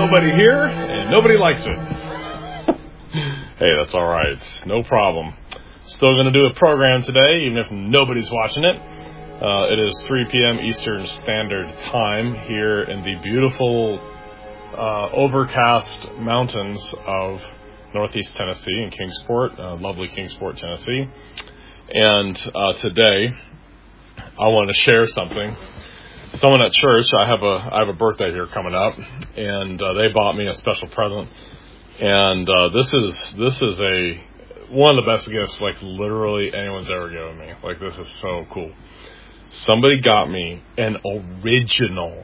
nobody here, and nobody likes it. Hey, that's all right. No problem. Still going to do a program today, even if nobody's watching it. It is 3 p.m. Eastern Standard Time here in the beautiful, overcast mountains of Northeast Tennessee in Kingsport, lovely Kingsport, Tennessee. And today, I want to share something. Someone at church, I have a birthday here coming up, and they bought me a special present. And this is one of the best gifts, like, literally anyone's ever given me. Like, this is so cool. Somebody got me an original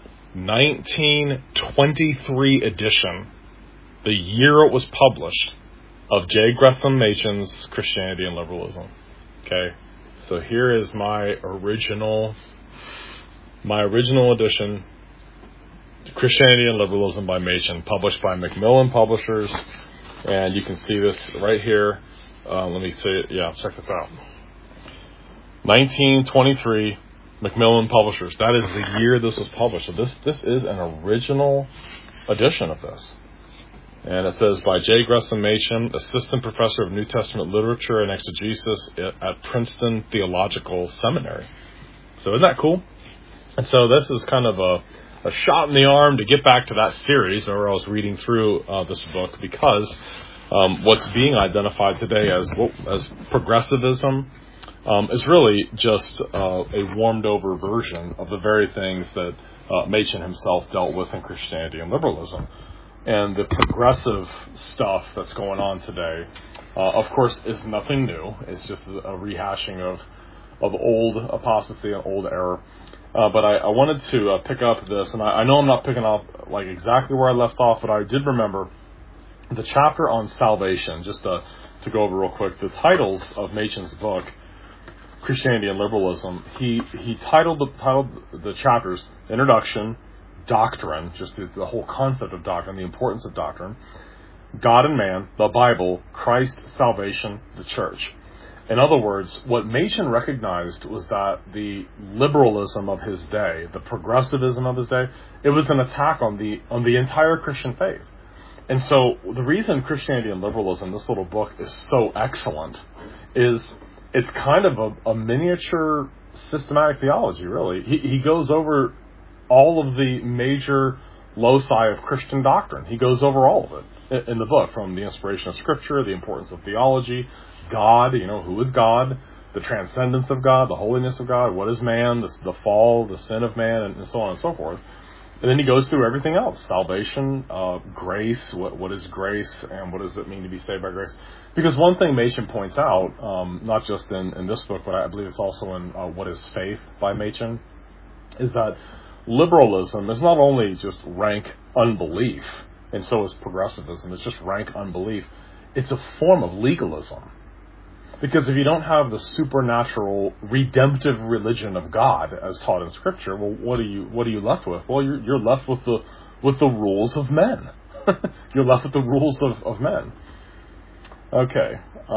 1923 edition, the year it was published, of J. Gresham Machen's Christianity and Liberalism. Okay, so here is my original edition, Christianity and Liberalism by Machen, published by Macmillan Publishers, and you can see this right here. Let me see it. Yeah, check this out. 1923, Macmillan Publishers. That is the year this was published. So this is an original edition of this. And it says, by J. Gresham Machen, Assistant Professor of New Testament Literature and Exegesis at Princeton Theological Seminary. So isn't that cool? And so this is kind of a shot in the arm to get back to that series where I was reading through this book, because what's being identified today as progressivism is really just a warmed over version of the very things that Machen himself dealt with in Christianity and Liberalism. And the progressive stuff that's going on today, of course, is nothing new. It's just a rehashing of old apostasy and old error. But I wanted to pick up this, and I know I'm not picking up like exactly where I left off, but I did remember the chapter on salvation. Just to go over real quick, the titles of Machen's book, Christianity and Liberalism, he titled the chapters Introduction, Doctrine, just the whole concept of doctrine, the importance of doctrine, God and Man, the Bible, Christ, salvation, the church. In other words, what Machen recognized was that the liberalism of his day, the progressivism of his day, it was an attack on the entire Christian faith. And so the reason Christianity and Liberalism, this little book, is so excellent is it's kind of a miniature systematic theology, really. He goes over all of the major loci of Christian doctrine. He goes over all of it in the book, from the inspiration of Scripture, the importance of theology, God, who is God, the transcendence of God, the holiness of God, what is man, the fall, the sin of man, and so on and so forth. And then he goes through everything else, salvation, grace, what is grace, and what does it mean to be saved by grace. Because one thing Machen points out, not just in this book, but I believe it's also in What is Faith by Machen, is that liberalism is not only just rank unbelief, and so is progressivism. It's just rank unbelief. It's a form of legalism. Because if you don't have the supernatural, redemptive religion of God as taught in Scripture, well, what are you left with? Well, you're left with the rules of men. You're left with the rules of men. Okay.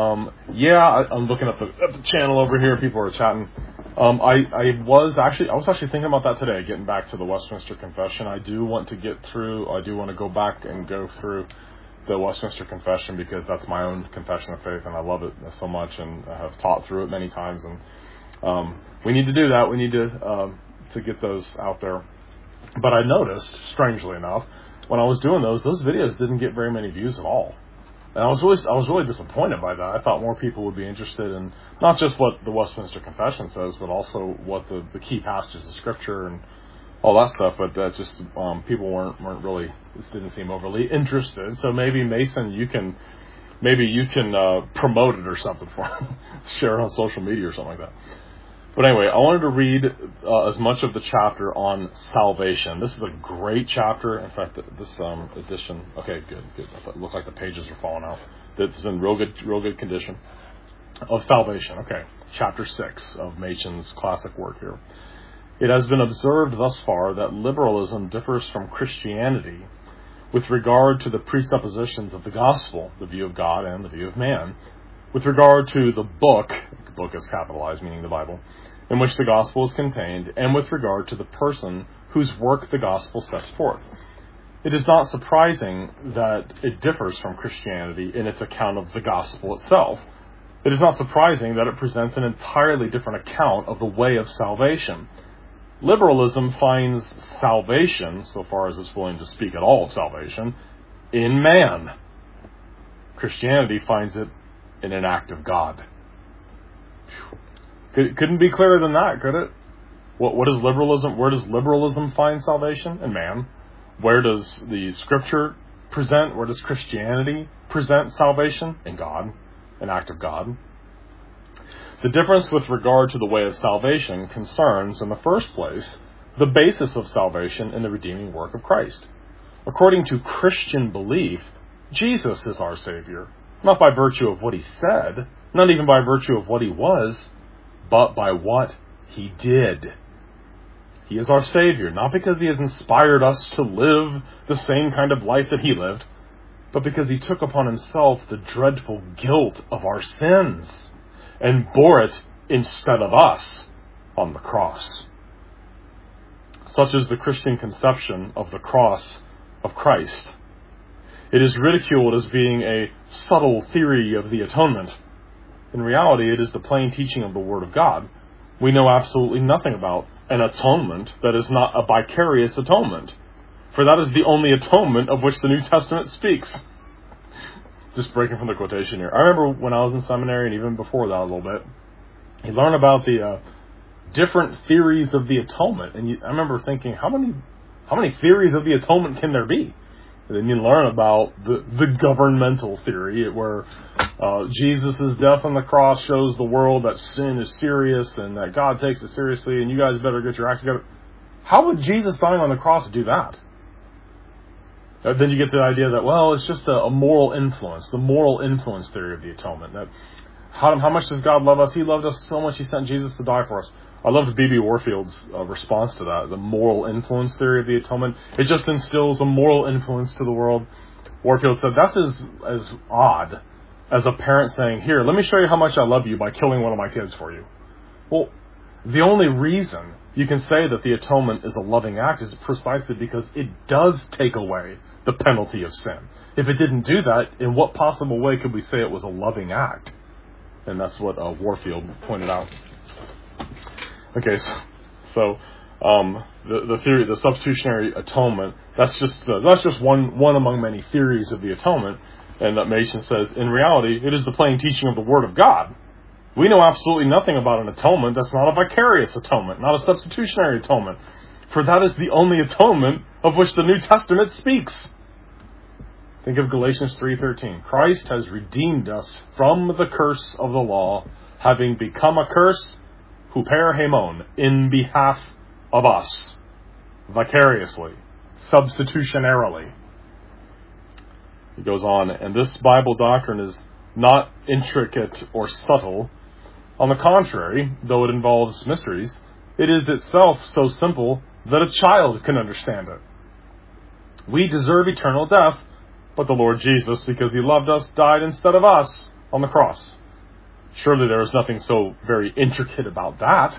I'm looking at the channel over here. People are chatting. I was actually thinking about that today, getting back to the Westminster Confession. I do want to go back and go through the Westminster Confession, because that's my own confession of faith, and I love it so much, and I have taught through it many times, and we need to do that. We need to get those out there. But I noticed, strangely enough, when I was doing those videos didn't get very many views at all. And I was really disappointed by that. I thought more people would be interested in not just what the Westminster Confession says, but also what the key passages of Scripture and all that stuff. But that just people weren't really, this didn't seem overly interested. So maybe Mason, you can promote it or something for them. Share it on social media or something like that. But anyway, I wanted to read as much of the chapter on salvation. This is a great chapter. In fact, this edition. Okay, good. It looks like the pages are falling out. It's in real good condition. Of salvation. Okay, chapter 6 of Machen's classic work here. It has been observed thus far that liberalism differs from Christianity with regard to the presuppositions of the gospel, the view of God and the view of man, with regard to the book is capitalized, meaning the Bible, in which the gospel is contained, and with regard to the person whose work the gospel sets forth. it is not surprising that it differs from Christianity in its account of the gospel itself. It is not surprising that it presents an entirely different account of the way of salvation. Liberalism finds salvation, so far as it's willing to speak at all of salvation, in man. Christianity finds it in an act of God. Couldn't be clearer than that, could it? What is liberalism? Where does liberalism find salvation? In man. Where does the Scripture present? Where does Christianity present salvation? In God. An act of God. The difference with regard to the way of salvation concerns, in the first place, the basis of salvation in the redeeming work of Christ. According to Christian belief, Jesus is our Savior, not by virtue of what he said, not even by virtue of what he was, but by what he did. He is our Savior, not because he has inspired us to live the same kind of life that he lived, but because he took upon himself the dreadful guilt of our sins and bore it instead of us on the cross. Such is the Christian conception of the cross of Christ. It is ridiculed as being a subtle theory of the atonement. In reality, it is the plain teaching of the Word of God. We know absolutely nothing about an atonement that is not a vicarious atonement. For that is the only atonement of which the New Testament speaks. Just breaking from the quotation here. I remember when I was in seminary, and even before that a little bit, you learn about the different theories of the atonement. And I remember thinking, how many theories of the atonement can there be? And then you learn about the governmental theory, where Jesus' death on the cross shows the world that sin is serious and that God takes it seriously, and you guys better get your act together. How would Jesus dying on the cross do that? Then you get the idea that, well, it's just a moral influence, the moral influence theory of the atonement. That how much does God love us? He loved us so much he sent Jesus to die for us. I loved B.B. Warfield's response to that, the moral influence theory of the atonement. It just instills a moral influence to the world. Warfield said, that's as odd as a parent saying, here, let me show you how much I love you by killing one of my kids for you. Well, the only reason you can say that the atonement is a loving act is precisely because it does take away the penalty of sin. If it didn't do that, in what possible way could we say it was a loving act? And that's what Warfield pointed out. Okay, so the theory, the substitutionary atonement, that's just one among many theories of the atonement. And that Machen says, in reality, it is the plain teaching of the Word of God. We know absolutely nothing about an atonement that's not a vicarious atonement, not a substitutionary atonement. For that is the only atonement of which the New Testament speaks. Think of Galatians 3:13. Christ has redeemed us from the curse of the law, having become a curse, huper hemon, in behalf of us, vicariously, substitutionarily. He goes on, and this Bible doctrine is not intricate or subtle. On the contrary, though it involves mysteries, it is itself so simple that a child can understand it. We deserve eternal death, but the Lord Jesus, because he loved us, died instead of us on the cross. Surely there is nothing so very intricate about that.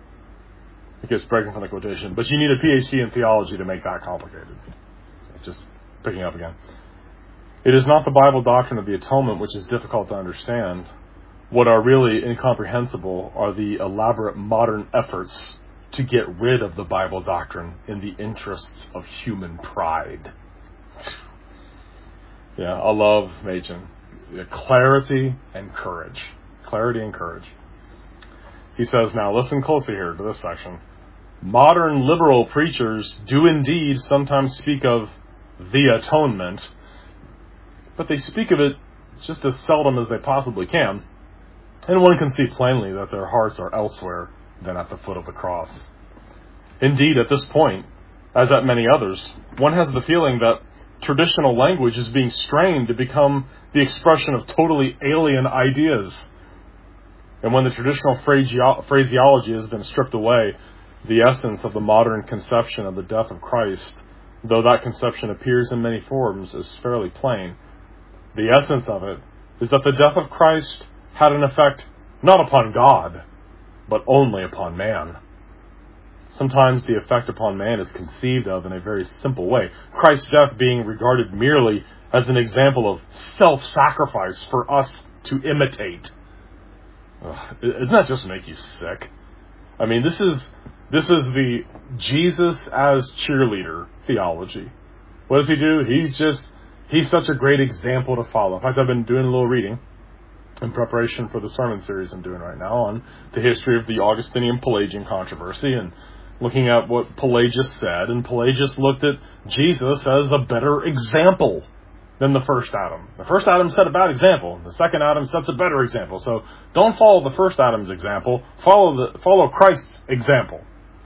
It gets breaking from the quotation. But you need a PhD in theology to make that complicated. Just picking up again. It is not the Bible doctrine of the atonement which is difficult to understand. What are really incomprehensible are the elaborate modern efforts to get rid of the Bible doctrine in the interests of human pride. Yeah, I love Machen. Clarity and courage. Clarity and courage. He says, now listen closely here to this section. Modern liberal preachers do indeed sometimes speak of the atonement, but they speak of it just as seldom as they possibly can. And one can see plainly that their hearts are elsewhere than at the foot of the cross. Indeed, at this point, as at many others, one has the feeling that traditional language is being strained to become the expression of totally alien ideas. And when the traditional phraseology has been stripped away, the essence of the modern conception of the death of Christ, though that conception appears in many forms, is fairly plain. The essence of it is that the death of Christ had an effect not upon God, but only upon man. Sometimes the effect upon man is conceived of in a very simple way. Christ's death being regarded merely as an example of self-sacrifice for us to imitate. Doesn't that just make you sick? I mean, this is the Jesus as cheerleader theology. What does he do? He's such a great example to follow. In fact, I've been doing a little reading in preparation for the sermon series I'm doing right now on the history of the Augustinian-Pelagian controversy and looking at what Pelagius said. And Pelagius looked at Jesus as a better example than the first Adam. The first Adam set a bad example. The second Adam sets a better example. So don't follow the first Adam's example. Follow Christ's example.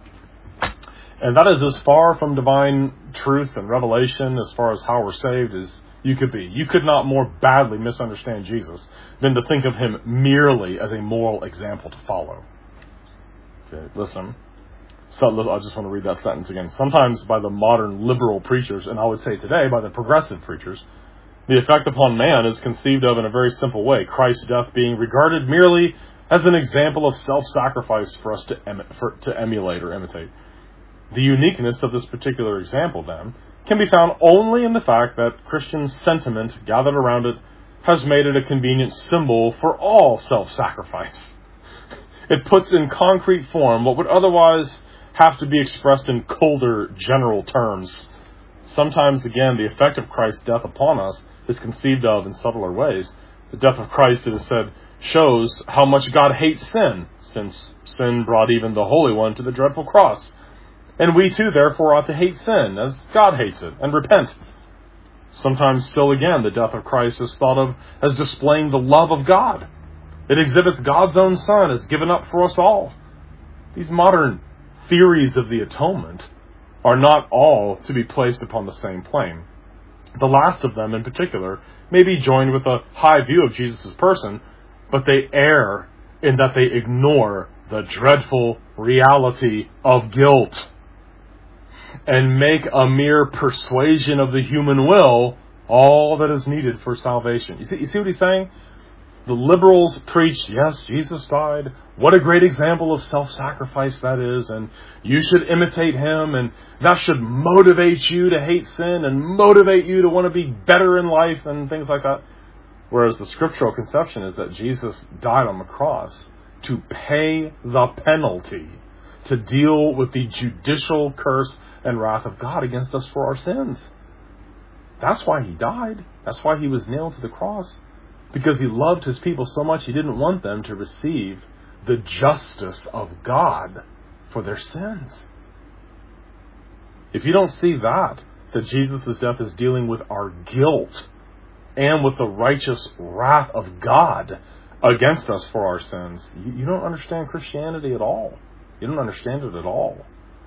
And that is as far from divine truth and revelation as far as how we're saved as you could be. You could not more badly misunderstand Jesus than to think of him merely as a moral example to follow. Okay, listen. So I just want to read that sentence again. Sometimes by the modern liberal preachers, and I would say today by the progressive preachers, the effect upon man is conceived of in a very simple way. Christ's death being regarded merely as an example of self-sacrifice for us to emulate or imitate. The uniqueness of this particular example, then, can be found only in the fact that Christian sentiment gathered around it has made it a convenient symbol for all self-sacrifice. It puts in concrete form what would otherwise have to be expressed in colder, general terms. Sometimes, again, the effect of Christ's death upon us is conceived of in subtler ways. The death of Christ, it is said, shows how much God hates sin, since sin brought even the Holy One to the dreadful cross. And we too, therefore, ought to hate sin, as God hates it, and repent. Sometimes, still again, the death of Christ is thought of as displaying the love of God. It exhibits God's own Son as given up for us all. These modern theories of the atonement are not all to be placed upon the same plane. The last of them, in particular, may be joined with a high view of Jesus' person, but they err in that they ignore the dreadful reality of guilt and make a mere persuasion of the human will all that is needed for salvation. You see what he's saying? The liberals preached, yes, Jesus died. What a great example of self-sacrifice that is, and you should imitate him, and that should motivate you to hate sin and motivate you to want to be better in life and things like that. Whereas the scriptural conception is that Jesus died on the cross to pay the penalty, to deal with the judicial curse and wrath of God against us for our sins. That's why he died. That's why he was nailed to the cross. Because he loved his people so much, he didn't want them to receive the justice of God for their sins. If you don't see that Jesus' death is dealing with our guilt and with the righteous wrath of God against us for our sins, you don't understand Christianity at all. You don't understand it at all.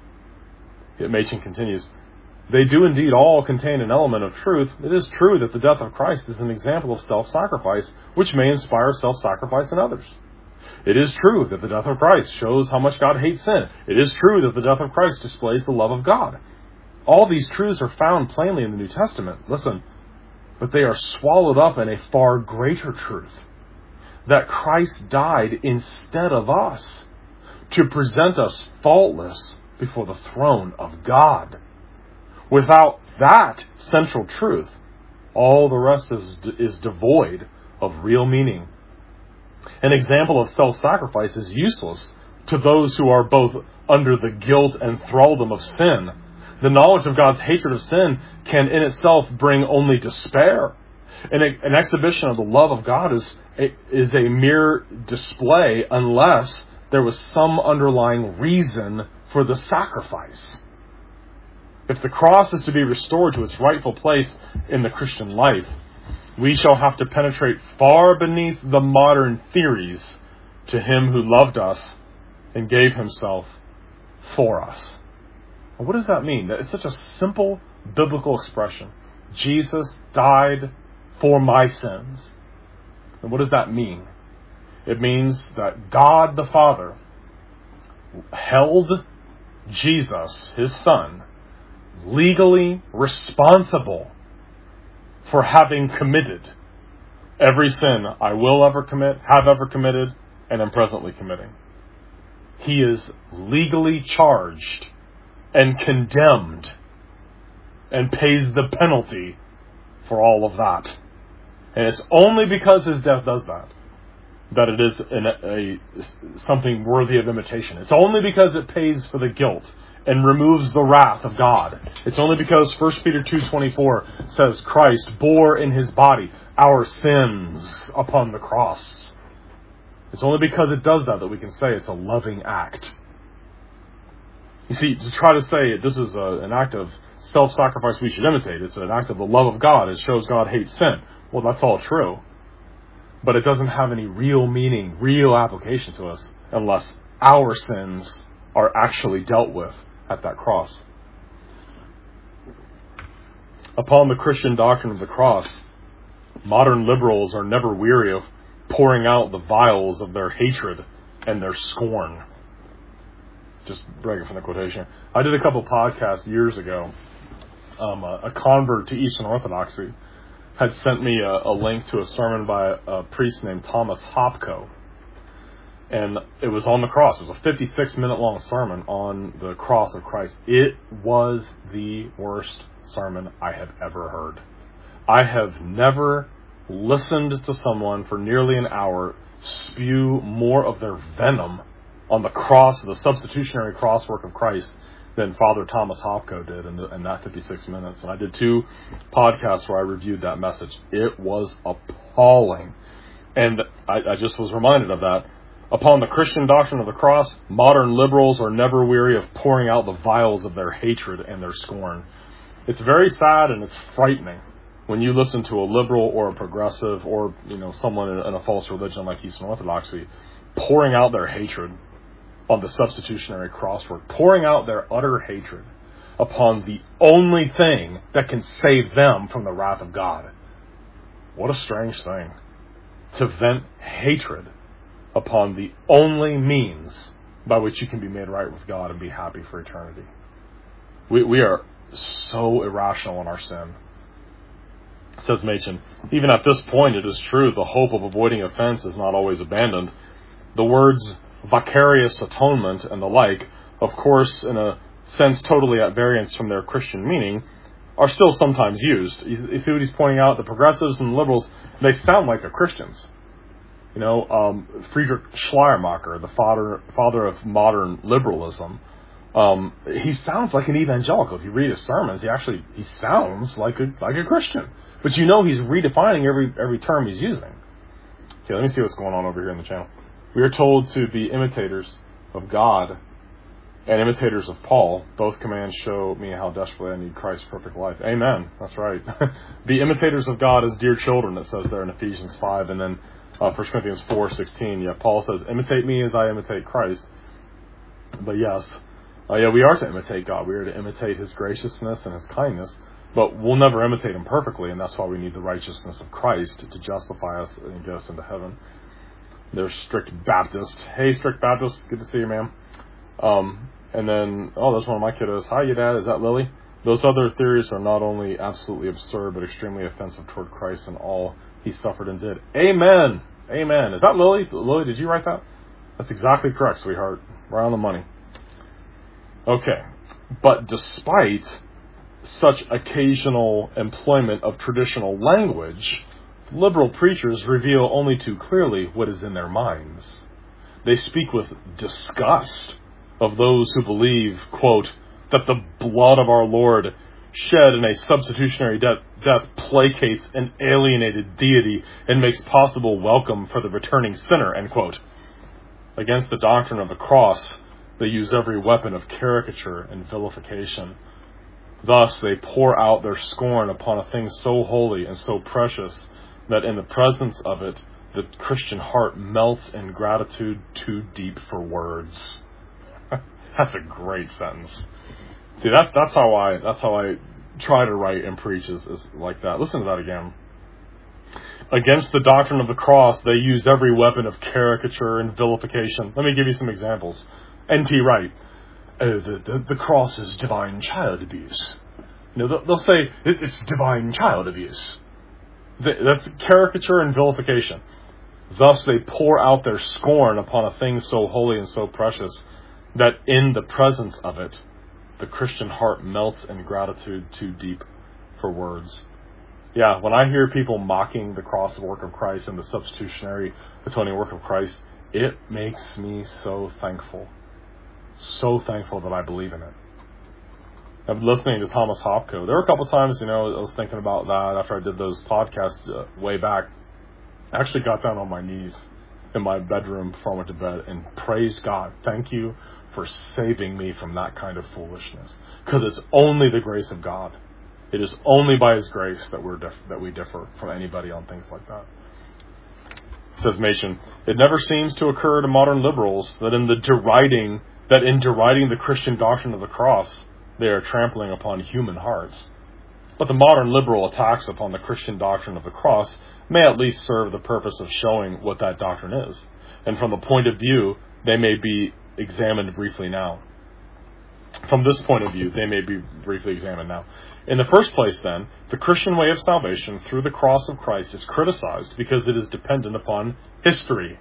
Machen continues, they do indeed all contain an element of truth. It is true that the death of Christ is an example of self-sacrifice, which may inspire self-sacrifice in others. It is true that the death of Christ shows how much God hates sin. It is true that the death of Christ displays the love of God. All these truths are found plainly in the New Testament. Listen, but they are swallowed up in a far greater truth, that Christ died instead of us to present us faultless before the throne of God. Without that central truth, all the rest is devoid of real meaning. An example of self-sacrifice is useless to those who are both under the guilt and thraldom of sin. The knowledge of God's hatred of sin can in itself bring only despair. An exhibition of the love of God is a mere display unless there was some underlying reason for the sacrifice. If the cross is to be restored to its rightful place in the Christian life, we shall have to penetrate far beneath the modern theories to him who loved us and gave himself for us. Well, what does that mean? That is such a simple biblical expression. Jesus died for my sins. And what does that mean? It means that God the Father held Jesus, his Son, legally responsible for having committed every sin I will ever commit, have ever committed, and am presently committing. he is legally charged and condemned and pays the penalty for all of that. And it's only because his death does that it is something worthy of imitation. It's only because it pays for the guilt and removes the wrath of God. It's only because 1 Peter 2:24 says Christ bore in his body our sins upon the cross. It's only because it does that we can say it's a loving act. You see, to try to say this is an act of self-sacrifice we should imitate, it's an act of the love of God, it shows God hates sin. Well, that's all true. But it doesn't have any real meaning, real application to us, unless our sins are actually dealt with at that cross. Upon the Christian doctrine of the cross, modern liberals are never weary of pouring out the vials of their hatred and their scorn. Just breaking from the quotation. I did a couple podcasts years ago. A convert to Eastern Orthodoxy had sent me a link to a sermon by a priest named Thomas Hopko. And it was on the cross. It was a 56-minute long sermon on the cross of Christ. It was the worst sermon I have ever heard. I have never listened to someone for nearly an hour spew more of their venom on the cross, the substitutionary cross work of Christ, than Father Thomas Hopko did in that 56 minutes. And I did 2 podcasts where I reviewed that message. It was appalling. And I just was reminded of that. Upon the Christian doctrine of the cross, modern liberals are never weary of pouring out the vials of their hatred and their scorn. It's very sad and it's frightening when you listen to a liberal or a progressive or someone in a false religion like Eastern Orthodoxy pouring out their hatred on the substitutionary cross work, pouring out their utter hatred upon the only thing that can save them from the wrath of God. What a strange thing to vent hatred upon the only means by which you can be made right with God and be happy for eternity. We are so irrational in our sin. Says Machen, even at this point it is true the hope of avoiding offense is not always abandoned. The words vicarious atonement and the like, of course in a sense totally at variance from their Christian meaning, are still sometimes used. You see what he's pointing out? The progressives and liberals, they sound like they're Christians. Friedrich Schleiermacher, the father of modern liberalism, he sounds like an evangelical. If you read his sermons, he sounds like a Christian. But he's redefining every term he's using. Okay, let me see what's going on over here in the channel. We are told to be imitators of God and imitators of Paul. Both commands show me how desperately I need Christ's perfect life. Amen. That's right. Be imitators of God as dear children, it says there in Ephesians 5. And then 1 Corinthians 4:16. Yeah, Paul says, imitate me as I imitate Christ. But yes, we are to imitate God. We are to imitate his graciousness and his kindness. But we'll never imitate him perfectly, and that's why we need the righteousness of Christ to justify us and get us into heaven. There's Strict Baptist. Hey, Strict Baptist. Good to see you, ma'am. And then, there's one of my kiddos. Hi, you dad. Is that Lily? Those other theories are not only absolutely absurd, but extremely offensive toward Christ and all he suffered and did. Amen. Amen. Is that Lily? Lily, did you write that? That's exactly correct, sweetheart. Right on the money. Okay. But despite such occasional employment of traditional language, liberal preachers reveal only too clearly what is in their minds. They speak with disgust of those who believe, quote, that the blood of our Lord shed in a substitutionary death placates an alienated deity and makes possible welcome for the returning sinner, end quote. Against the doctrine of the cross, they use every weapon of caricature and vilification. Thus, they pour out their scorn upon a thing so holy and so precious that in the presence of it, the Christian heart melts in gratitude too deep for words. That's a great sentence. See, that's how I try to write and preach is like that. Listen to that again. Against the doctrine of the cross, they use every weapon of caricature and vilification. Let me give you some examples. N.T. Wright. The cross is divine child abuse. They'll say it's divine child abuse. That's caricature and vilification. Thus they pour out their scorn upon a thing so holy and so precious, that in the presence of it, the Christian heart melts in gratitude too deep for words. Yeah, when I hear people mocking the cross work of Christ and the substitutionary atoning work of Christ, it makes me so thankful. So thankful that I believe in it. I've been listening to Thomas Hopko. There were a couple times, I was thinking about that after I did those podcasts way back. I actually got down on my knees in my bedroom before I went to bed and praised God. Thank you for saving me from that kind of foolishness. Because it's only the grace of God. It is only by His grace that we differ from anybody on things like that. Says Machen, it never seems to occur to modern liberals that in deriding the Christian doctrine of the cross, they are trampling upon human hearts. But the modern liberal attacks upon the Christian doctrine of the cross may at least serve the purpose of showing what that doctrine is. And from the point of view, they may be examined briefly now. From this point of view, they may be briefly examined now. In the first place, then, the Christian way of salvation through the cross of Christ is criticized because it is dependent upon history.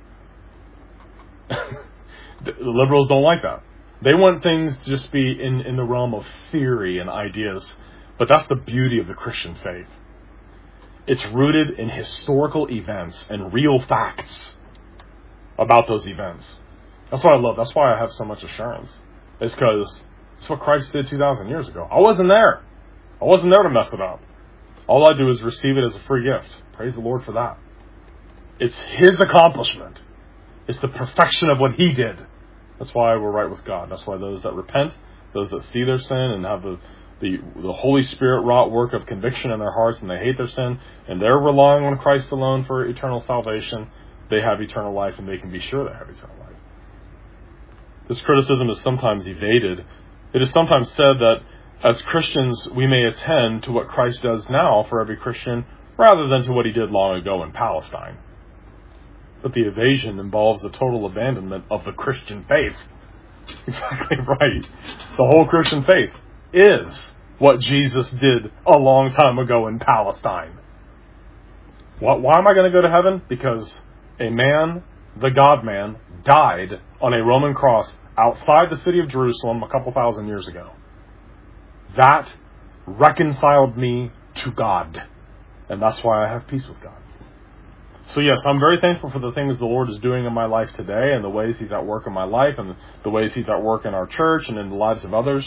The liberals don't like that. They want things to just be in the realm of theory and ideas. But that's the beauty of the Christian faith. It's rooted in historical events and real facts about those events. That's what I love. That's why I have so much assurance. It's because it's what Christ did 2,000 years ago. I wasn't there. I wasn't there to mess it up. All I do is receive it as a free gift. Praise the Lord for that. It's His accomplishment. It's the perfection of what He did. That's why we're right with God. That's why those that repent, those that see their sin and have the Holy Spirit wrought work of conviction in their hearts and they hate their sin and they're relying on Christ alone for eternal salvation, they have eternal life and they can be sure they have eternal life. This criticism is sometimes evaded. It is sometimes said that as Christians we may attend to what Christ does now for every Christian rather than to what He did long ago in Palestine. But the evasion involves a total abandonment of the Christian faith. Exactly right. The whole Christian faith is what Jesus did a long time ago in Palestine. Why am I going to go to heaven? Because a man, the God-man, died on a Roman cross outside the city of Jerusalem a couple thousand years ago. That reconciled me to God. And that's why I have peace with God. So yes, I'm very thankful for the things the Lord is doing in my life today and the ways He's at work in my life and the ways He's at work in our church and in the lives of others.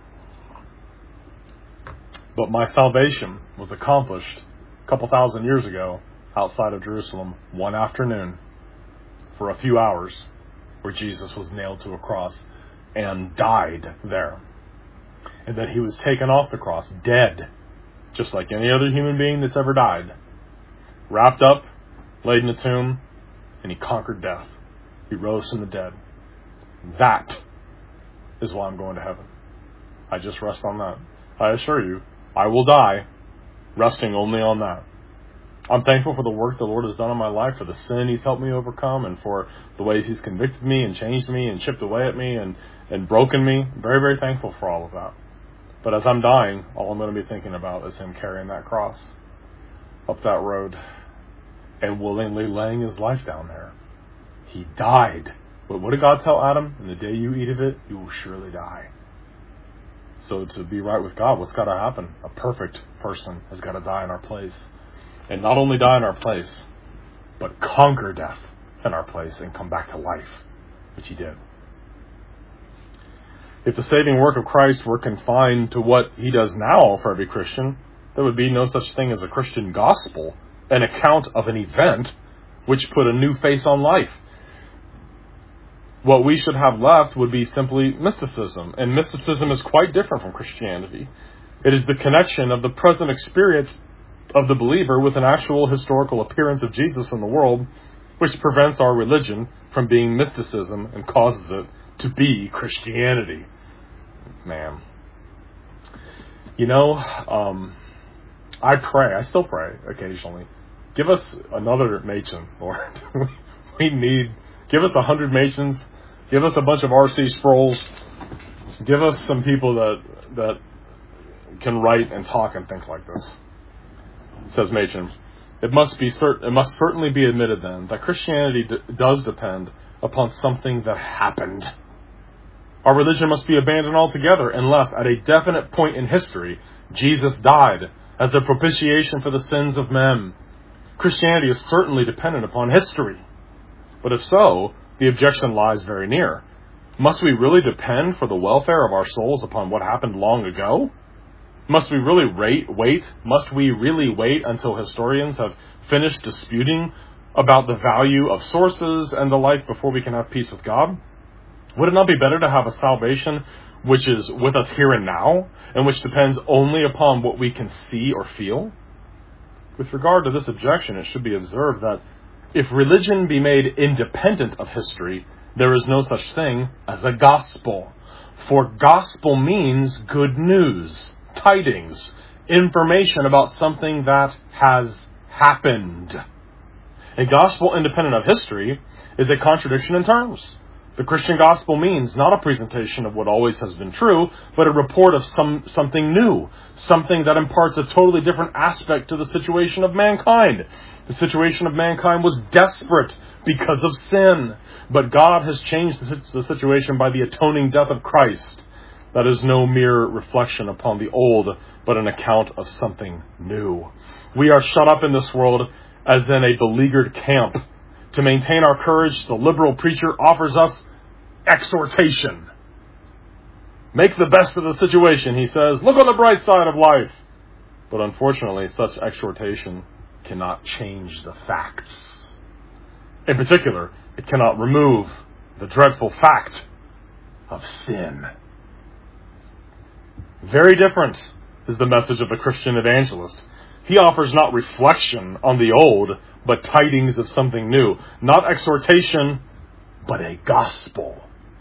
But my salvation was accomplished a couple thousand years ago outside of Jerusalem one afternoon for a few hours where Jesus was nailed to a cross and died there. And then He was taken off the cross, dead, just like any other human being that's ever died, wrapped up, laid in a tomb, and He conquered death. He rose from the dead. That is why I'm going to heaven. I just rest on that. I assure you, I will die resting only on that. I'm thankful for the work the Lord has done in my life, for the sin He's helped me overcome, and for the ways He's convicted me and changed me and chipped away at me and broken me. Very, very thankful for all of that. But as I'm dying, all I'm going to be thinking about is Him carrying that cross up that road and willingly laying His life down there. He died. But what did God tell Adam? In the day you eat of it, you will surely die. So to be right with God, what's got to happen? A perfect person has got to die in our place. And not only die in our place, but conquer death in our place and come back to life, which He did. If the saving work of Christ were confined to what He does now for every Christian, there would be no such thing as a Christian gospel, an account of an event which put a new face on life. What we should have left would be simply mysticism, and mysticism is quite different from Christianity. It is the connection of the present experience of the believer with an actual historical appearance of Jesus in the world, which prevents our religion from being mysticism and causes it to be Christianity. Man. I pray, I still pray occasionally. Give us another Machen, Lord. Give us 100 Machens. Give us a bunch of R.C. Sproul's. Give us some people that can write and talk and think like this. Says Machen, It must certainly be admitted then that Christianity does depend upon something that happened. Our religion must be abandoned altogether unless, at a definite point in history, Jesus died as a propitiation for the sins of men. Christianity is certainly dependent upon history. But if so, the objection lies very near. Must we really depend for the welfare of our souls upon what happened long ago? Must we really wait until historians have finished disputing about the value of sources and the like before we can have peace with God? Would it not be better to have a salvation which is with us here and now, and which depends only upon what we can see or feel? With regard to this objection, it should be observed that if religion be made independent of history, there is no such thing as a gospel. For gospel means good news, tidings, information about something that has happened. A gospel independent of history is a contradiction in terms. The Christian gospel means not a presentation of what always has been true, but a report of something new, something that imparts a totally different aspect to the situation of mankind. The situation of mankind was desperate because of sin, but God has changed the situation by the atoning death of Christ. That is no mere reflection upon the old, but an account of something new. We are shut up in this world as in a beleaguered camp. To maintain our courage, the liberal preacher offers us exhortation. Make the best of the situation, he says. Look on the bright side of life. But unfortunately, such exhortation cannot change the facts. In particular, it cannot remove the dreadful fact of sin. Very different is the message of the Christian evangelist. He offers not reflection on the old, but tidings of something new. Not exhortation, but a gospel.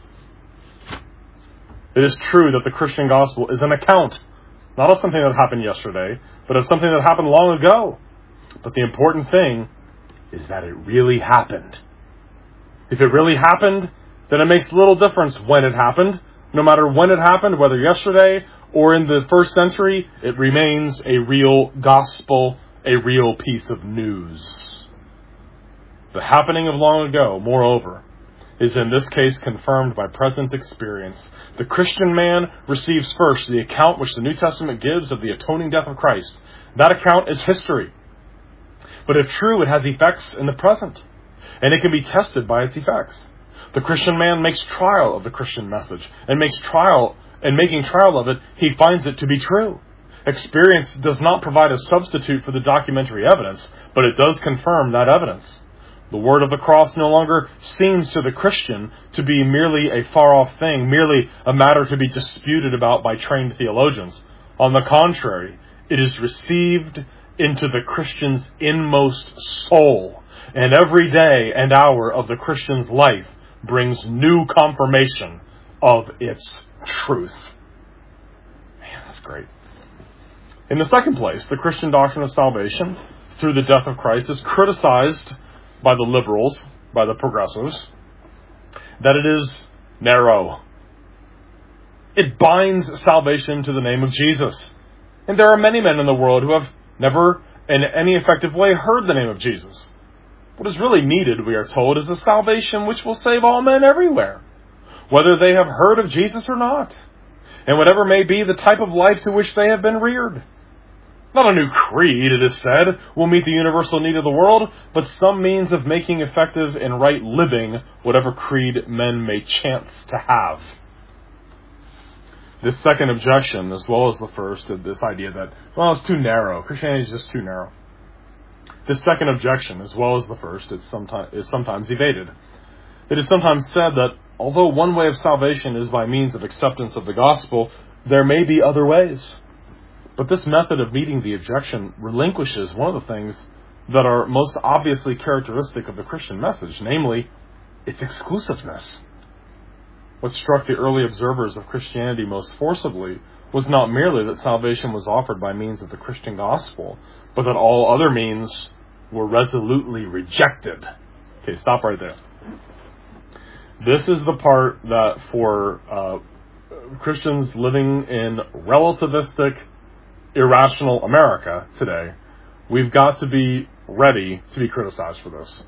It is true that the Christian gospel is an account, not of something that happened yesterday, but of something that happened long ago. But the important thing is that it really happened. If it really happened, then it makes little difference when it happened. No matter when it happened, whether yesterday or in the first century, it remains a real gospel, a real piece of news. The happening of long ago, moreover, is in this case confirmed by present experience. The Christian man receives first the account which the New Testament gives of the atoning death of Christ. That account is history. But if true, it has effects in the present, and it can be tested by its effects. The Christian man makes trial of the Christian message, and making trial of it, he finds it to be true. Experience does not provide a substitute for the documentary evidence, but it does confirm that evidence. The word of the cross no longer seems to the Christian to be merely a far-off thing, merely a matter to be disputed about by trained theologians. On the contrary, it is received into the Christian's inmost soul, and every day and hour of the Christian's life brings new confirmation of its truth. Man, that's great. In the second place, the Christian doctrine of salvation through the death of Christ is criticized by the liberals, by the progressives, that it is narrow. It binds salvation to the name of Jesus. And there are many men in the world who have never in any effective way heard the name of Jesus. What is really needed, we are told, is a salvation which will save all men everywhere, whether they have heard of Jesus or not, and whatever may be the type of life to which they have been reared. Not a new creed, it is said, will meet the universal need of the world, but some means of making effective in right living whatever creed men may chance to have. This second objection, as well as the first, is this idea that, well, it's too narrow. Christianity is just too narrow. This second objection, as well as the first, is sometimes evaded. It is sometimes said that although one way of salvation is by means of acceptance of the gospel, there may be other ways. But this method of meeting the objection relinquishes one of the things that are most obviously characteristic of the Christian message, namely, its exclusiveness. What struck the early observers of Christianity most forcibly was not merely that salvation was offered by means of the Christian gospel, but that all other means were resolutely rejected. Okay, stop right there. This is the part that for Christians living in relativistic, irrational America today, we've got to be ready to be criticized for this.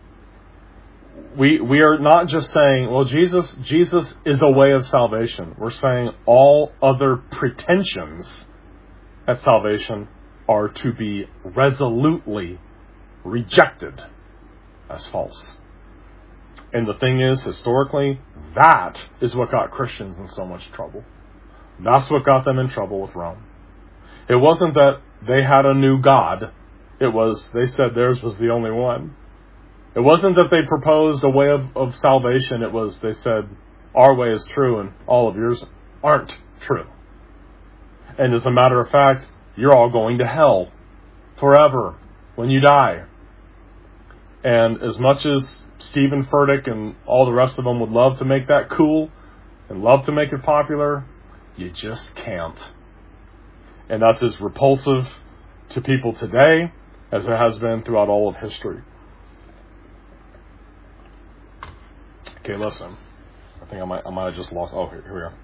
We are not just saying, well, Jesus is a way of salvation. We're saying all other pretensions at salvation are to be resolutely rejected as false. And the thing is, historically, that is what got Christians in so much trouble. That's what got them in trouble with Rome. It wasn't that they had a new God. It was, they said theirs was the only one. It wasn't that they proposed a way of salvation. It was, they said, our way is true and all of yours aren't true. And as a matter of fact, you're all going to hell forever when you die. And as much as Stephen Furtick and all the rest of them would love to make that cool and love to make it popular, you just can't. And that's as repulsive to people today as it has been throughout all of history. Okay, listen. I think I might have just lost. Oh, here we are.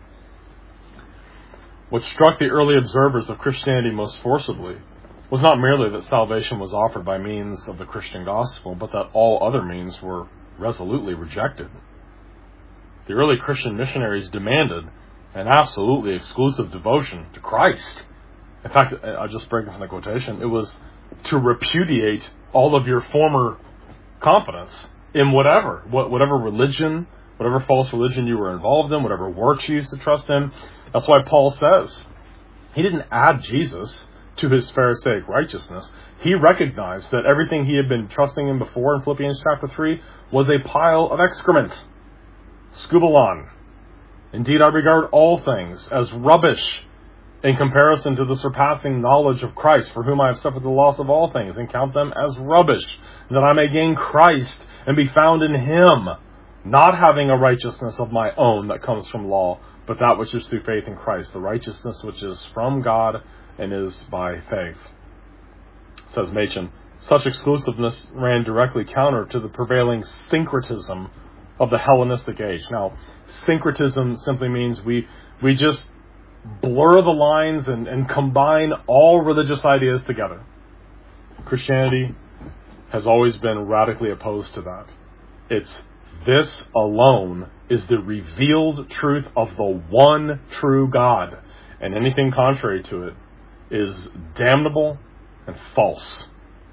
What struck the early observers of Christianity most forcibly was not merely that salvation was offered by means of the Christian gospel, but that all other means were resolutely rejected. The early Christian missionaries demanded an absolutely exclusive devotion to Christ. In fact, I'll just break it from the quotation. It was to repudiate all of your former confidence in whatever religion, whatever false religion you were involved in, whatever works you used to trust in. That's why Paul says he didn't add Jesus to his Pharisaic righteousness. He recognized that everything he had been trusting in before in Philippians chapter 3 was a pile of excrement. Skubalon. Indeed, I regard all things as rubbish in comparison to the surpassing knowledge of Christ, for whom I have suffered the loss of all things, and count them as rubbish, that I may gain Christ and be found in him, not having a righteousness of my own that comes from law, but that which is through faith in Christ, the righteousness which is from God and is by faith. Says Machen, such exclusiveness ran directly counter to the prevailing syncretism of the Hellenistic age. Now, syncretism simply means we just blur the lines and combine all religious ideas together. Christianity has always been radically opposed to that. It's this alone is the revealed truth of the one true God, and anything contrary to it is damnable and false.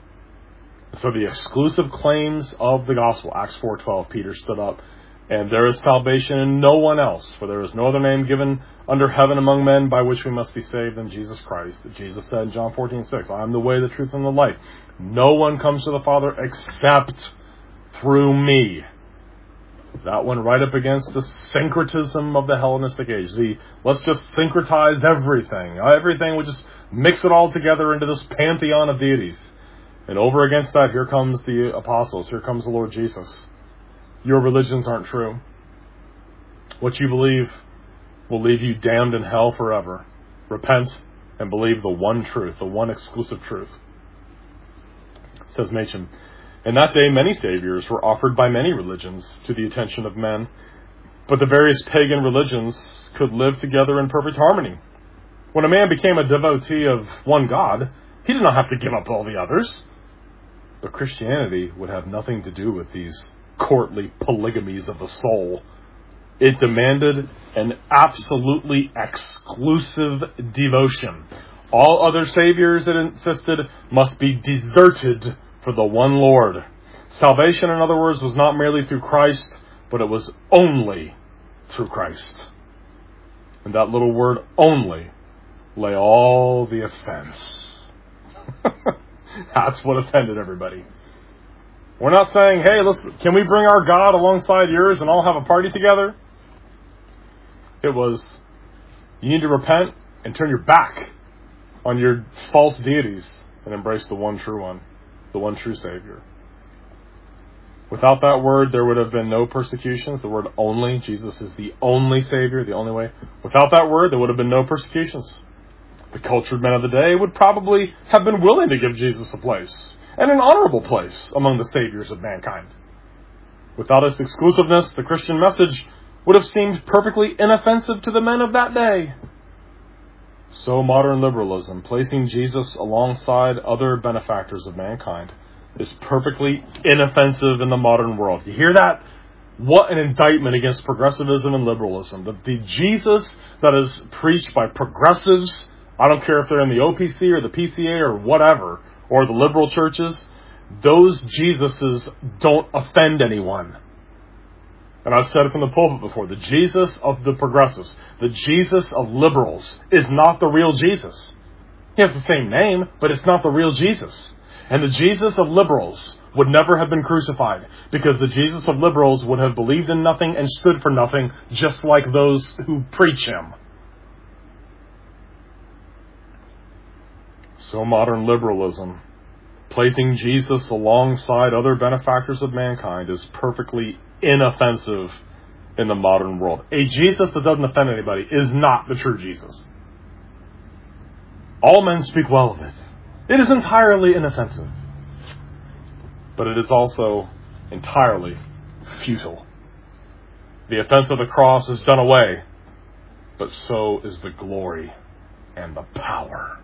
So the exclusive claims of the gospel, Acts 4:12, Peter stood up, and there is salvation in no one else, for there is no other name given under heaven among men by which we must be saved than Jesus Christ. Jesus said in John 14:6, I am the way, the truth, and the life. No one comes to the Father except through me. That went right up against the syncretism of the Hellenistic age. Let's just syncretize everything. Everything, we just mix it all together into this pantheon of deities. And over against that, here comes the apostles. Here comes the Lord Jesus. Your religions aren't true. What you believe will leave you damned in hell forever. Repent and believe the one truth, the one exclusive truth. Says Machen, in that day many saviors were offered by many religions to the attention of men, but the various pagan religions could live together in perfect harmony. When a man became a devotee of one God, he did not have to give up all the others. But Christianity would have nothing to do with these courtly polygamies of the soul. It demanded an absolutely exclusive devotion. All other saviors, it insisted, must be deserted for the one Lord. Salvation, in other words, was not merely through Christ, but it was only through Christ. And that little word only lay all the offense. That's what offended everybody. We're not saying, hey, can we bring our God alongside yours and all have a party together? It was, you need to repent and turn your back on your false deities and embrace the one true one, the one true Savior. Without that word, there would have been no persecutions. The word only, Jesus is the only Savior, the only way. Without that word, there would have been no persecutions. The cultured men of the day would probably have been willing to give Jesus a place, and an honorable place among the saviors of mankind. Without its exclusiveness, the Christian message would have seemed perfectly inoffensive to the men of that day. So modern liberalism, placing Jesus alongside other benefactors of mankind, is perfectly inoffensive in the modern world. You hear that? What an indictment against progressivism and liberalism. The Jesus that is preached by progressives, I don't care if they're in the OPC or the PCA or whatever, or the liberal churches, those Jesuses don't offend anyone. And I've said it from the pulpit before, the Jesus of the progressives, the Jesus of liberals is not the real Jesus. He has the same name, but it's not the real Jesus. And the Jesus of liberals would never have been crucified, because the Jesus of liberals would have believed in nothing and stood for nothing, just like those who preach him. So modern liberalism, placing Jesus alongside other benefactors of mankind, is perfectly inoffensive in the modern world. A Jesus that doesn't offend anybody is not the true Jesus. All men speak well of it. It is entirely inoffensive. But it is also entirely futile. The offense of the cross is done away, but so is the glory and the power.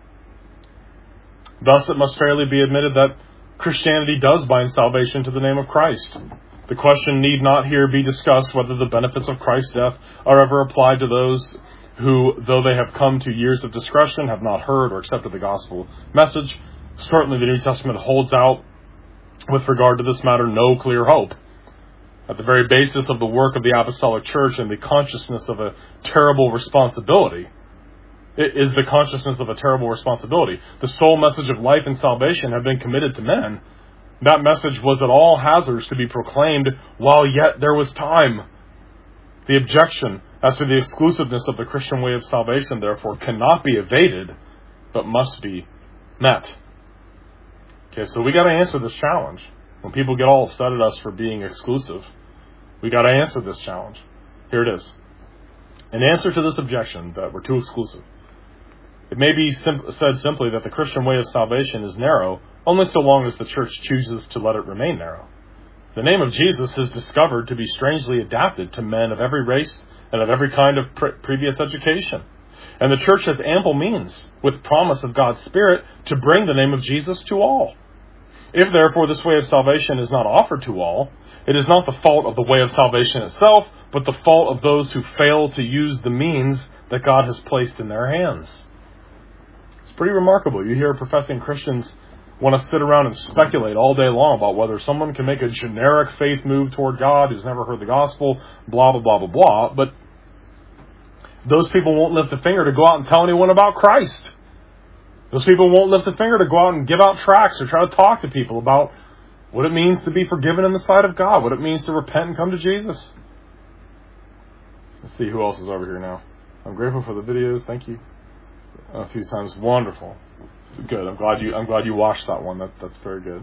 Thus, it must fairly be admitted that Christianity does bind salvation to the name of Christ. The question need not here be discussed whether the benefits of Christ's death are ever applied to those who, though they have come to years of discretion, have not heard or accepted the gospel message. Certainly the New Testament holds out, with regard to this matter, no clear hope. At the very basis of the work of the Apostolic Church and the consciousness of a terrible responsibility, it is the consciousness of a terrible responsibility. The sole message of life and salvation had been committed to men. That message was at all hazards to be proclaimed while yet there was time. The objection as to the exclusiveness of the Christian way of salvation, therefore, cannot be evaded, but must be met. Okay, so we got to answer this challenge. When people get all upset at us for being exclusive, we got to answer this challenge. Here it is. In answer to this objection that we're too exclusive, it may be said simply that the Christian way of salvation is narrow only so long as the church chooses to let it remain narrow. The name of Jesus is discovered to be strangely adapted to men of every race and of every kind of previous education. And the church has ample means, with promise of God's Spirit, to bring the name of Jesus to all. If, therefore, this way of salvation is not offered to all, it is not the fault of the way of salvation itself, but the fault of those who fail to use the means that God has placed in their hands. It's pretty remarkable. You hear professing Christians want to sit around and speculate all day long about whether someone can make a generic faith move toward God who's never heard the gospel, blah, blah, blah, blah, blah. But those people won't lift a finger to go out and tell anyone about Christ. Those people won't lift a finger to go out and give out tracts or try to talk to people about what it means to be forgiven in the sight of God, what it means to repent and come to Jesus. Let's see who else is over here now. I'm grateful for the videos. Thank you. A few times. Wonderful. Good. I'm glad you watched that one. That's very good.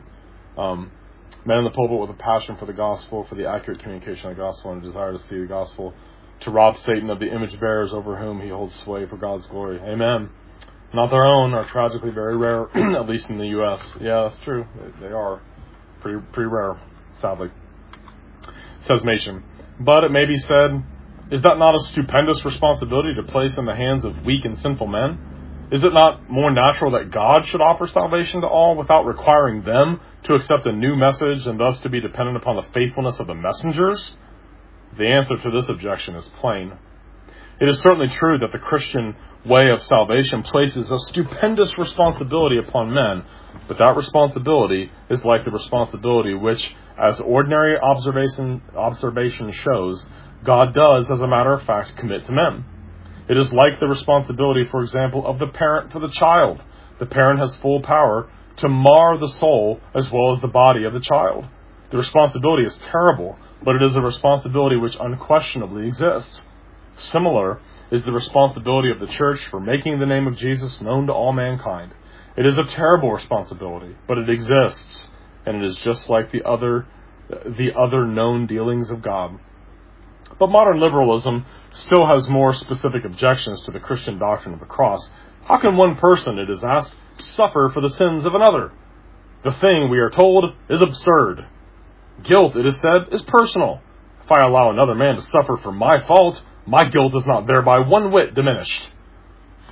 Men in the pulpit with a passion for the gospel, for the accurate communication of the gospel, and a desire to see the gospel, to rob Satan of the image bearers over whom he holds sway for God's glory. Amen. Not their own are tragically very rare, at least in the U.S. Yeah, that's true. They are pretty rare, sadly. Says Machen. But it may be said, is that not a stupendous responsibility to place in the hands of weak and sinful men? Is it not more natural that God should offer salvation to all without requiring them to accept a new message and thus to be dependent upon the faithfulness of the messengers? The answer to this objection is plain. It is certainly true that the Christian way of salvation places a stupendous responsibility upon men, but that responsibility is like the responsibility which, as ordinary observation shows, God does, as a matter of fact, commit to men. It is like the responsibility, for example, of the parent for the child. The parent has full power to mar the soul as well as the body of the child. The responsibility is terrible, but it is a responsibility which unquestionably exists. Similar is the responsibility of the church for making the name of Jesus known to all mankind. It is a terrible responsibility, but it exists, and it is just like the other known dealings of God. But modern liberalism still has more specific objections to the Christian doctrine of the cross. How can one person, it is asked, suffer for the sins of another? The thing, we are told, is absurd. Guilt, it is said, is personal. If I allow another man to suffer for my fault, my guilt is not thereby one whit diminished.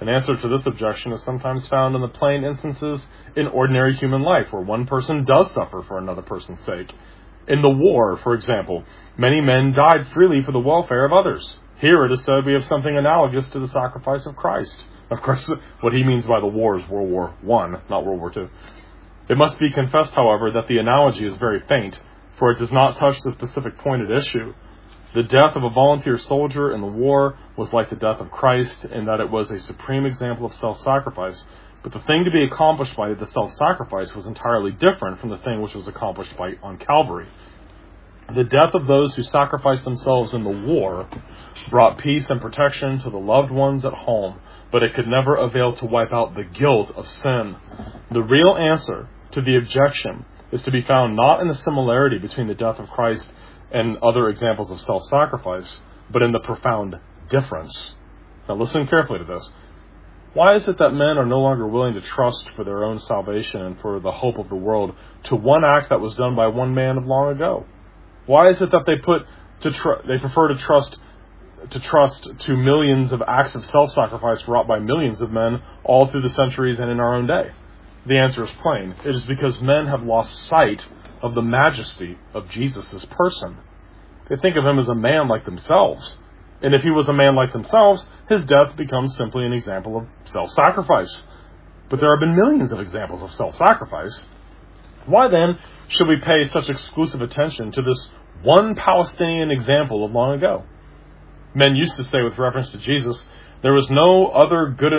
An answer to this objection is sometimes found in the plain instances in ordinary human life, where one person does suffer for another person's sake. In the war, for example, many men died freely for the welfare of others. Here it is said we have something analogous to the sacrifice of Christ. Of course, what he means by the war is World War I, not World War II. It must be confessed, however, that the analogy is very faint, for it does not touch the specific point at issue. The death of a volunteer soldier in the war was like the death of Christ in that it was a supreme example of self-sacrifice, but the thing to be accomplished by the self-sacrifice was entirely different from the thing which was accomplished on Calvary. The death of those who sacrificed themselves in the war brought peace and protection to the loved ones at home, but it could never avail to wipe out the guilt of sin. The real answer to the objection is to be found not in the similarity between the death of Christ and other examples of self-sacrifice, but in the profound difference. Now listen carefully to this. Why is it that men are no longer willing to trust for their own salvation and for the hope of the world to one act that was done by one man of long ago? Why is it that they prefer to trust to millions of acts of self-sacrifice wrought by millions of men all through the centuries and in our own day? The answer is plain. It is because men have lost sight of the majesty of Jesus' person. They think of him as a man like themselves. And if he was a man like themselves, his death becomes simply an example of self-sacrifice. But there have been millions of examples of self-sacrifice. Why then should we pay such exclusive attention to this one Palestinian example of long ago? Men used to say with reference to Jesus, there was no other good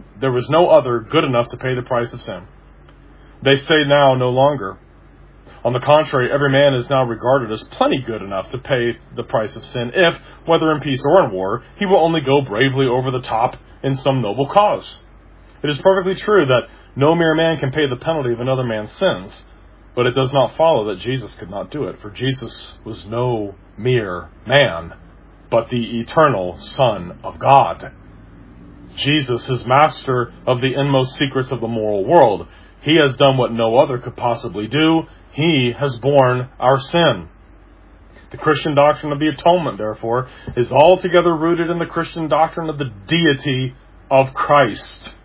enough to pay the price of sin. They say now no longer. On the contrary, every man is now regarded as plenty good enough to pay the price of sin if, whether in peace or in war, he will only go bravely over the top in some noble cause. It is perfectly true that no mere man can pay the penalty of another man's sins, but it does not follow that Jesus could not do it, for Jesus was no mere man, but the eternal Son of God. Jesus is master of the inmost secrets of the moral world. He has done what no other could possibly do. He has borne our sin. The Christian doctrine of the atonement, therefore, is altogether rooted in the Christian doctrine of the deity of Christ.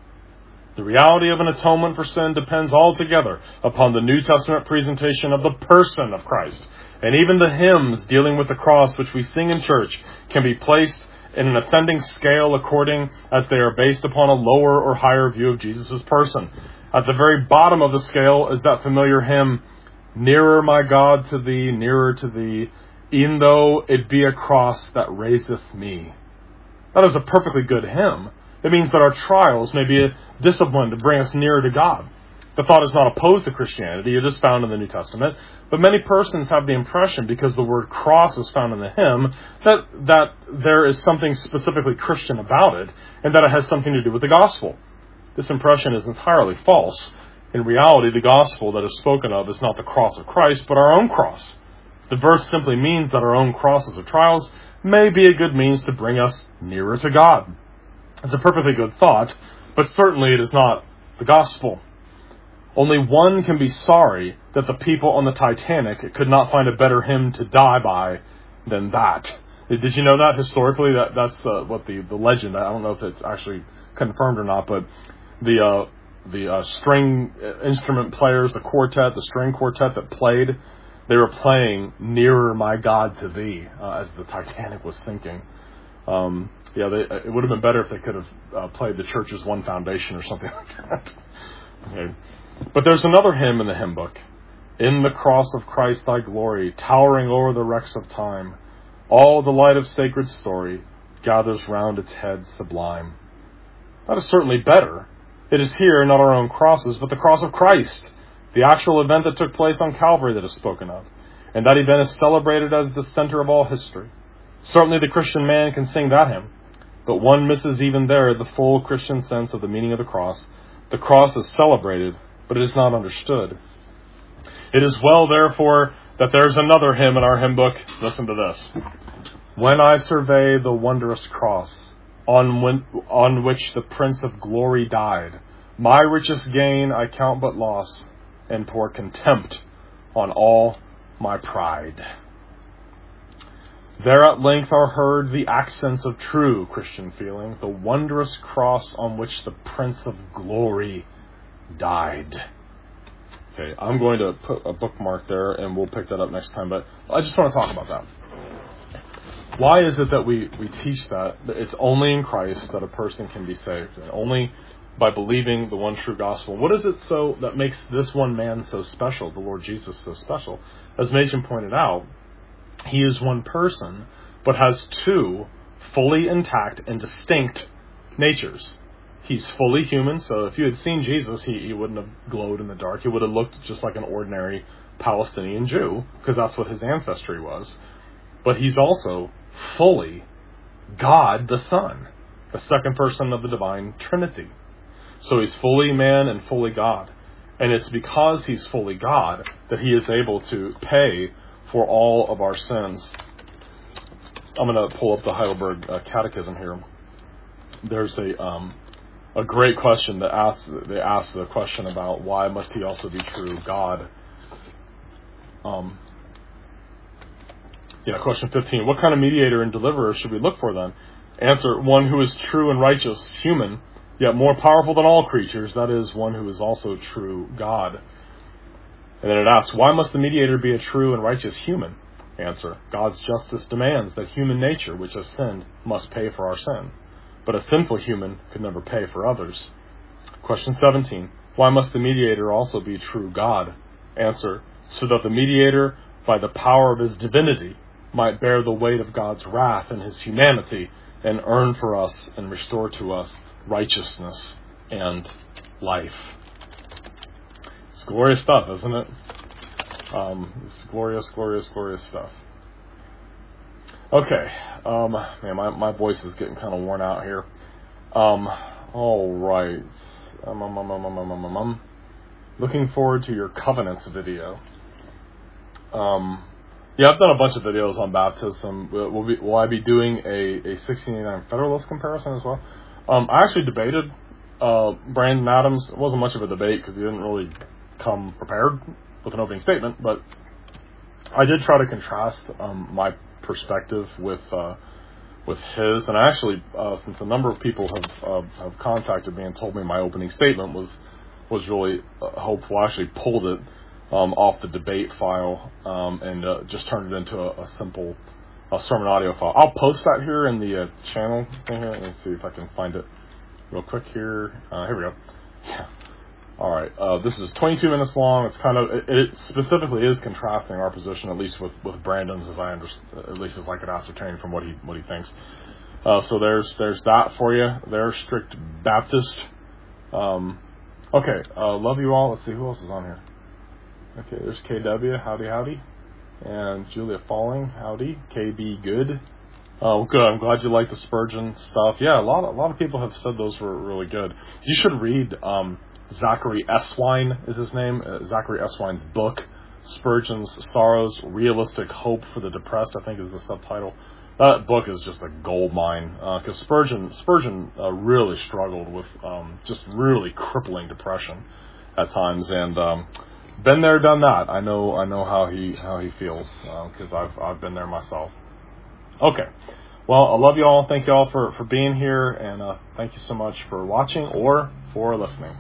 The reality of an atonement for sin depends altogether upon the New Testament presentation of the person of Christ. And even the hymns dealing with the cross which we sing in church can be placed in an ascending scale according as they are based upon a lower or higher view of Jesus' person. At the very bottom of the scale is that familiar hymn, "Nearer, my God, to thee, nearer to thee, e'en though it be a cross that raiseth me." That is a perfectly good hymn. It means that our trials may be a discipline to bring us nearer to God. The thought is not opposed to Christianity. It is found in the New Testament. But many persons have the impression, because the word cross is found in the hymn, that there is something specifically Christian about it, and that it has something to do with the gospel. This impression is entirely false. In reality, the gospel that is spoken of is not the cross of Christ, but our own cross. The verse simply means that our own crosses or trials may be a good means to bring us nearer to God. It's a perfectly good thought, but certainly it is not the gospel. Only one can be sorry that the people on the Titanic could not find a better hymn to die by than that. Did you know that historically? That's what the legend. I don't know if it's actually confirmed or not, but the string instrument players, the string quartet that played, they were playing "Nearer, My God, to Thee" as the Titanic was sinking. It would have been better if they could have played the Church's One Foundation or something like that. Okay. But there's another hymn in the hymn book. "In the cross of Christ thy glory, towering over the wrecks of time, all the light of sacred story gathers round its head sublime." That is certainly better. It is here not our own crosses, but the cross of Christ, the actual event that took place on Calvary, that is spoken of. And that event is celebrated as the center of all history. Certainly the Christian man can sing that hymn, but one misses even there the full Christian sense of the meaning of the cross. The cross is celebrated, but it is not understood. It is well, therefore, that there's another hymn in our hymn book. Listen to this. "When I survey the wondrous cross, on which the Prince of Glory died, my richest gain I count but loss, and pour contempt on all my pride." There at length are heard the accents of true Christian feeling, the wondrous cross on which the Prince of Glory died. Okay, I'm going to put a bookmark there, and we'll pick that up next time, but I just want to talk about that. Why is it that we teach that it's only in Christ that a person can be saved, and only by believing the one true gospel? What is it so that makes this one man so special, the Lord Jesus so special? As Machen pointed out, he is one person, but has two fully intact and distinct natures. He's fully human, so if you had seen Jesus, he wouldn't have glowed in the dark. He would have looked just like an ordinary Palestinian Jew, because that's what his ancestry was. But he's also fully God the Son, the second person of the divine Trinity. So he's fully man and fully God. And it's because he's fully God that he is able to pay for all of our sins. I'm going to pull up the Heidelberg Catechism here. There's a great question that they ask the question about why must he also be true God. Question 15. What kind of mediator and deliverer should we look for then? Answer, one who is true and righteous, human, yet more powerful than all creatures, that is, one who is also true God. And then it asks, why must the mediator be a true and righteous human? Answer, God's justice demands that human nature, which has sinned, must pay for our sin. But a sinful human could never pay for others. Question 17, why must the mediator also be true God? Answer, so that the mediator, by the power of his divinity, might bear the weight of God's wrath in his humanity and earn for us and restore to us righteousness and life. It's glorious stuff, isn't it? It's glorious, glorious, glorious stuff. Okay. Man, my voice is getting kind of worn out here. All right. Looking forward to your covenants video. I've done a bunch of videos on baptism. Will I be doing a 1689 Federalist comparison as well? I actually debated Brandon Adams. It wasn't much of a debate because he didn't really come prepared with an opening statement, but I did try to contrast my perspective with his. And actually, since a number of people have contacted me and told me my opening statement was really hopeful, I actually pulled it off the debate file and just turned it into a simple sermon audio file. I'll post that here in the channel thing here. Let me see if I can find it real quick here. Here we go. Yeah. All right. This is 22 minutes long. It's kind of it specifically is contrasting our position, at least with Brandon's, as I understand, at least as I could ascertain from what he thinks. So there's that for you. They're strict Baptist. Okay. Love you all. Let's see who else is on here. Okay, there's KW, howdy, and Julia Falling, howdy, KB good. Oh, good. I'm glad you like the Spurgeon stuff. Yeah, a lot of people have said those were really good. You should read Zachary Eswine is his name. Zachary Eswine's book, Spurgeon's Sorrows, Realistic Hope for the Depressed, I think is the subtitle. That book is just a gold mine because Spurgeon really struggled with just really crippling depression at times, and been there, done that. I know how he feels because I've been there myself. Okay, well, I love you all. Thank you all for being here, and thank you so much for watching or for listening.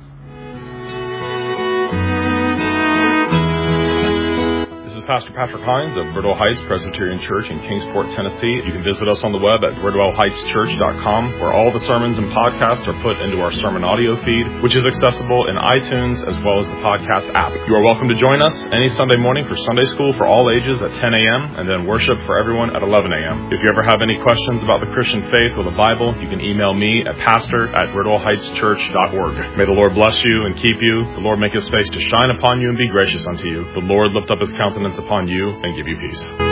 Pastor Patrick Hines of Bridwell Heights Presbyterian Church in Kingsport, Tennessee. You can visit us on the web at bridwellheightschurch.com, where all the sermons and podcasts are put into our sermon audio feed, which is accessible in iTunes as well as the podcast app. You are welcome to join us any Sunday morning for Sunday school for all ages at 10 a.m. and then worship for everyone at 11 a.m. If you ever have any questions about the Christian faith or the Bible, you can email me at pastor@bridwellheightschurch.org. May the Lord bless you and keep you. The Lord make his face to shine upon you and be gracious unto you. The Lord lift up his countenance upon you and give you peace.